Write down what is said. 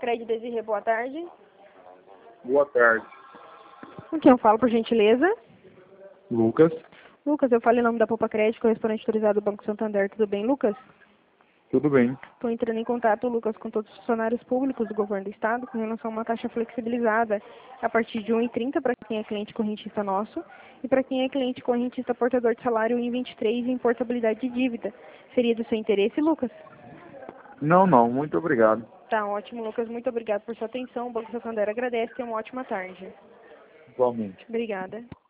Cred Desirê, boa tarde. Boa tarde. Com quem eu falo, por gentileza? Lucas. Lucas, eu falo em nome da Poupa Cred, correspondente autorizado do Banco Santander. Tudo bem, Lucas? Tudo bem. Estou entrando em contato, Lucas, com todos os funcionários públicos do governo do estado com relação a uma taxa flexibilizada a partir de 1,30 para quem é cliente correntista nosso e para quem é cliente correntista portador de salário 1,23 em portabilidade de dívida. Seria do seu interesse, Lucas? Não, muito obrigado. Tá ótimo, Lucas. Muito obrigado por sua atenção. O Banco Santander agradece. Tenha uma ótima tarde. Igualmente. Obrigada.